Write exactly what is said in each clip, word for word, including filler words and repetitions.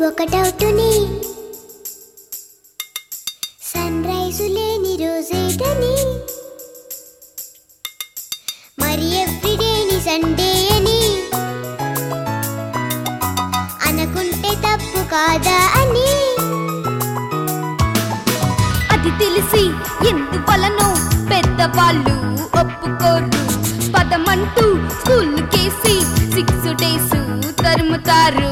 ఒకటవుతుని sun rise లేని రోజేదని మరి ఎవ్రీడేని Sunday అని అనుకుంటే తప్పు కాదా అని అది తెలిసి ఎందువలనో పెద్దవాళ్ళు ఒప్పుకోరు పదమంటూ స్కూల్ కేసి సిక్స్ డేస్ తరుముతారు.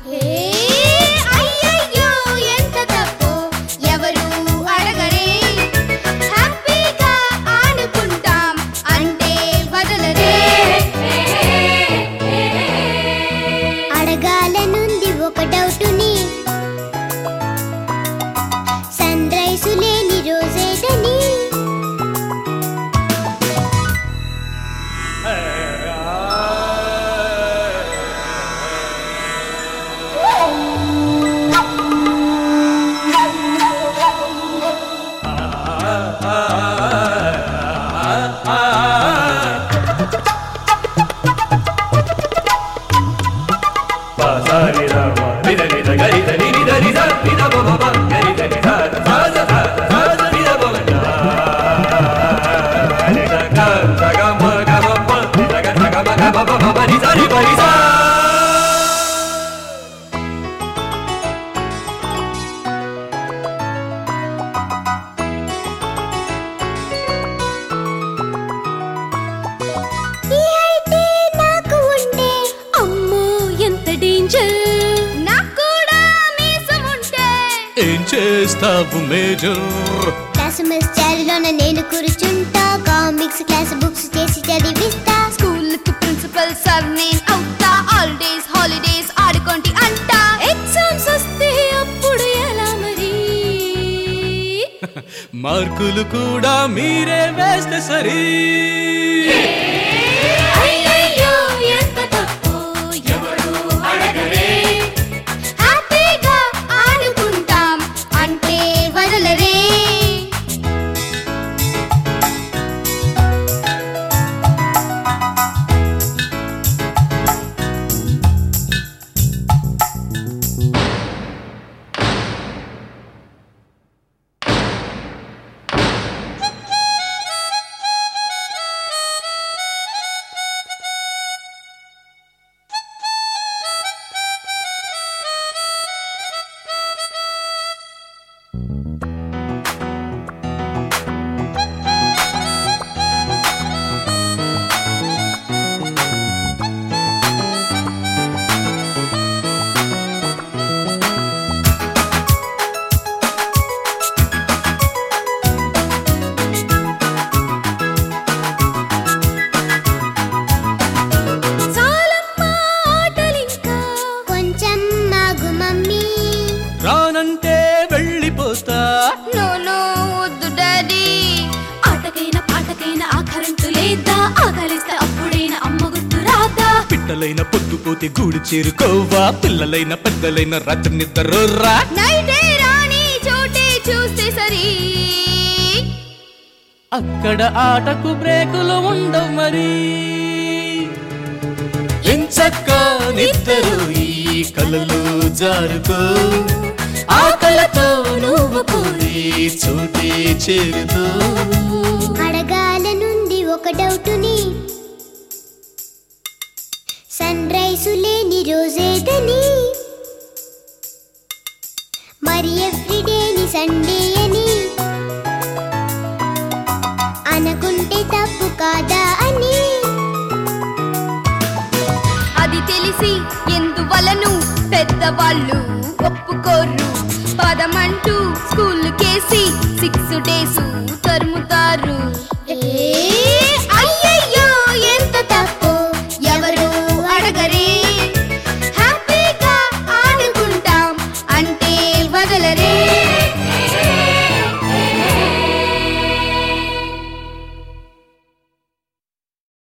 అయ్యయ్యో ఎంత తప్పు ఎవరు అడగరే హ్యాపీగా ఆడుకుంటాం అంటే వదలరే. అడగాలనుంది ఒక డౌటుని సన్ రైజు లేని రోజేదని ఏం చేస్తావు మేజర్? క్లాస్ మిస్ చారిలోన నేను కూర్చుంటా కామిక్స్ క్లాస్ బుక్స్ చేసి చదివిస్తా స్కూల్ కి ప్రిన్సిపల్ సార్ నేను అవుతా హాలిడేస్ హాలిడేస్ ఆడుకోండి అంటా ఎగ్జామ్స్ వస్తే అప్పుడు ఎలా మరి మార్కులు కూడా మీరే వేస్తే సరి. అయ్యయ్యో ఎంత తప్పు ఎవరు అడగరే హ్యాపీగా ఆడుకుంటాం అంటే వదలరే. రానంటే వెళ్ళిపోతా. నో నో వద్దు డాడీ ఆటకైనా పాటకైనా ఆ కరెంటు లేదా ఆకలిస్తే అప్పుడైనా అమ్మ గుర్తు రాదా. పిట్టలైన పొద్దుపోతే గూడు చేరుకోవా పిల్లలైన పెద్దలైన రాత్రి నిద్రరా. నైటే రాణి చోటే చూస్తే సరి అక్కడ ఆటకు బ్రేకులు ఉండవు మరి. ఎంచక్క నిద్దరు ఈ కలలు జారుకో ఆకలతో నువ్వు పోయి చోటే చేరుతో. అడగాలనుంది ఒక డౌటుని సన్ రైజు లేని రోజేదని మరి ఎవ్రీడేని సండే అని అనుకుంటే తప్పు కాదా అని అది తెలిసి ఎందువలను పెద్దవాళ్ళు ఒప్పుకోరు పదమంటూ స్కూల్ కేసి సిక్స్ డేస్